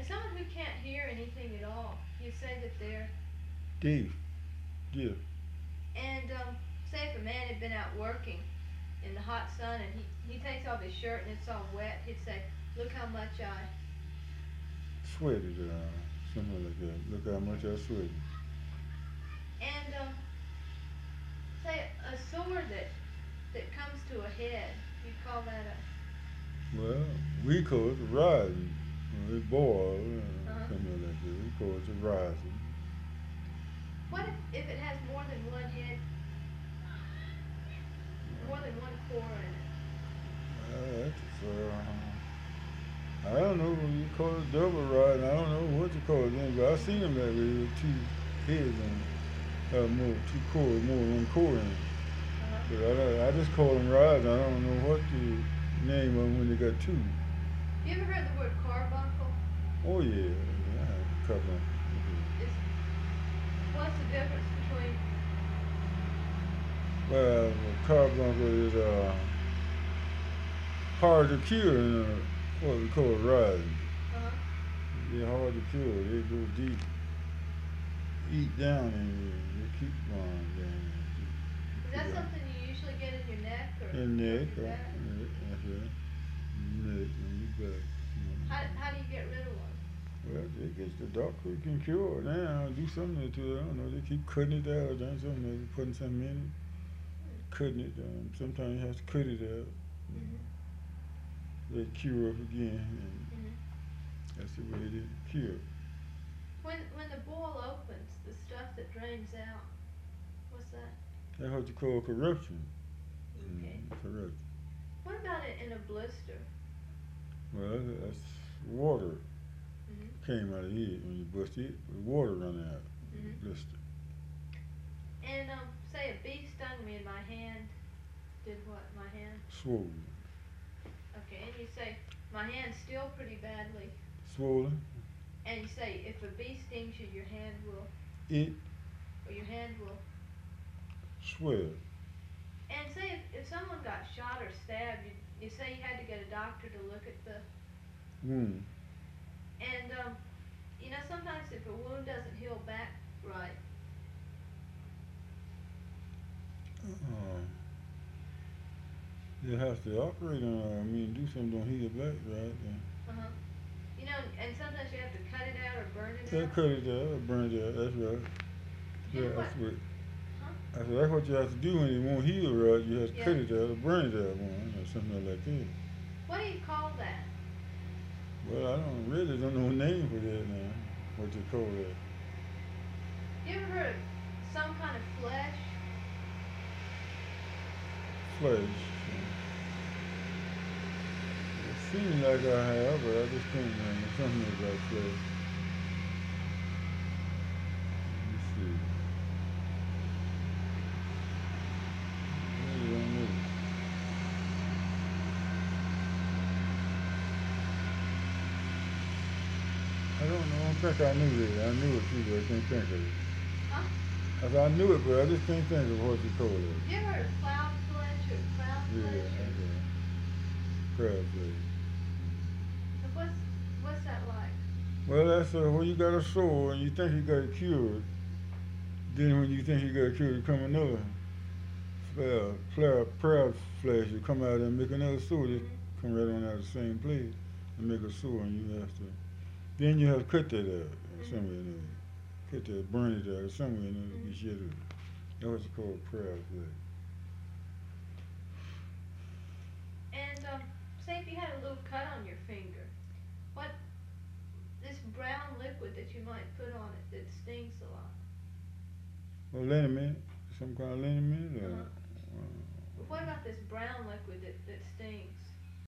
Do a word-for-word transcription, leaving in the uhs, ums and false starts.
And someone who can't hear anything at all, you say that they're. Deaf. Yeah. And um, say if a man had been out working in the hot sun and he, he takes off his shirt and it's all wet, he'd say, "Look how much I." Sweated. Uh, something like that. Look how much I sweated. And um, say a sore that that comes to a head, you'd call that a. Well, we call it rising. Well, it boils, Uh uh, huh. something like that. We call it rising. What if if it has more than one head, more than one core in it? Uh, that's, uh, I don't know what you call it double riding. I don't know what you call it then, but I seen them that way with two heads on it. Uh, more, two cores, more than one core in it. Uh huh. But I, don't- I just call them riding. I don't know what the name of them when they got two. You ever heard the word carbuncle? Oh yeah, yeah, I have a couple. Is what's the difference between? Well, a carbuncle is uh, hard to cure in uh, what we call riding. Uh huh. They're hard to cure. They go deep, eat down, and they keep on down. Is Keep that on. something you usually get in your neck or And towards neck, your uh, back? neck, that's right. Neck and your back. How Mm. how do you get rid of one? Well, it gets the doctor can cure it now. Do something to it. I don't know. They keep cutting it out or doing something. Maybe putting something in it, cutting it. Um, sometimes you have to cut it out. Mhm. They cure up again, and Mhm. that's the way they cure. When when the boil opens, the stuff that drains out, what's that? That's what you call corruption. Okay. Mm, corruption. What about it in a blister? Well, that's water Mhm. came out of it when you bust it. Water run out. Mhm. Blister. And um, say a bee stung me in my hand. Did what? My hand. Swollen. Okay. And you say my hand's still pretty badly. Swollen. And you say if a bee stings you, your hand will, It or your hand will. swell. And say if, if someone got shot or stabbed, you you say you had to get a doctor to look at the. Wound. And um, you know sometimes if a wound doesn't heal back right. Uh, they have to operate on it. I mean, do something, don't heal back, right? Uh huh. You know, and sometimes you have to cut it out or burn it Yeah, out. cut it out, or burn it out. That's right. And Yeah, what? that's what. Huh? I said that's what you have to do when it won't heal right. You have to Yeah. cut it out or burn it out, one or something like that. What do you call that? Well, I don't really don't know a name for that now. What you call that? You ever heard of some kind of flesh? Flesh. It seems like I have, but I just can't remember something about flesh. Let me see. I really don't know. I don't know. I don't think I knew that. I knew it too, but I can't think of it. Huh? I said I knew it, but I just can't think of what you call it. You ever heard of cloud flesh or cloud Yeah, flesh or? okay. Crab flesh. And what's what's that like? Well, that's uh, when you got a sore and you think you got it cured. Then when you think you got it cured, you come another uh, crab, crab flesh. You come out and make another sore. Just Mhm. come right on out of the same place and make a sore, and you have to. Then you have to cut that out Mhm. somewhere in there. Cut that, burn it out somewhere in there to Mhm. get rid of it. That's what you call crab flesh. And um, say if you had a little cut on your finger, what this brown liquid that you might put on it that stings a lot. Well, liniment, some kind of liniment. Uh Or, huh. uh, But what about this brown liquid that that stings?